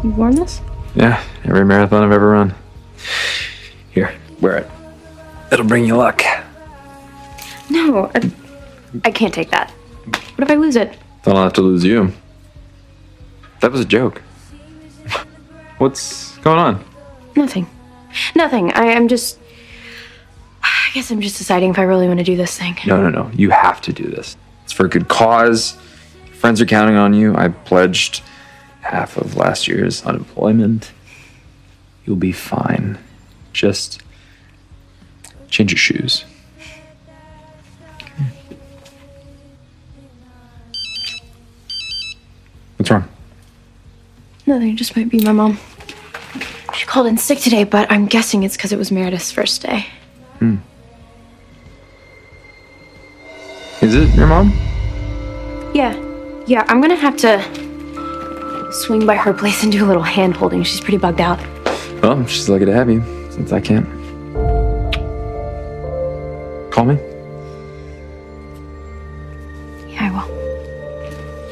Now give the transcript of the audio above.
You worn this? Yeah, every marathon I've ever run. Here, wear it. It'll bring you luck. No, I can't take that. What if I lose it? Then I'll have to lose you. That was a joke. What's going on? Nothing. Nothing. I guess I'm just deciding if I really want to do this thing. No. You have to do this. It's for a good cause. Friends are counting on you. I pledged half of last year's unemployment. You'll be fine. Just change your shoes. What's wrong? Nothing. It just might be my mom. She called in sick today, but I'm guessing it's because it was Meredith's first day. Is it your mom? Yeah, I'm gonna have to swing by her place and do a little hand holding. She's pretty bugged out. Well, she's lucky to have you, since I can't. Call me. Yeah, I will.